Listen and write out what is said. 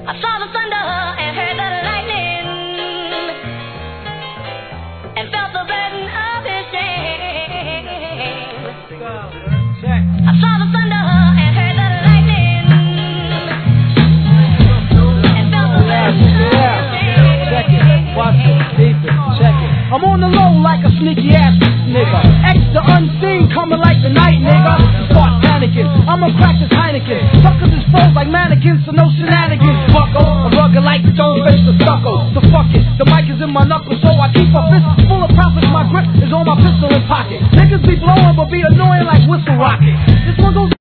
I saw the thunder and heard the lightning and felt the burden of his shame. I saw the thunder and heard the lightning and felt the burden of his shame. Check it, watch it, deep it, check it. I'm on the low like a sneaky ass nigga. Extra unseen, coming like the night, nigga. Start panicking, I'ma crack this Heineken. Suckers is froze like mannequins, so no shenanigans. Bucko, I'm rugged like the stone face of stucco. So fuck it, the mic is in my knuckles, so I keep a fist full of profits. My grip is on my pistol in pocket. Niggas be blowing, but be annoying like whistle rockets. This one's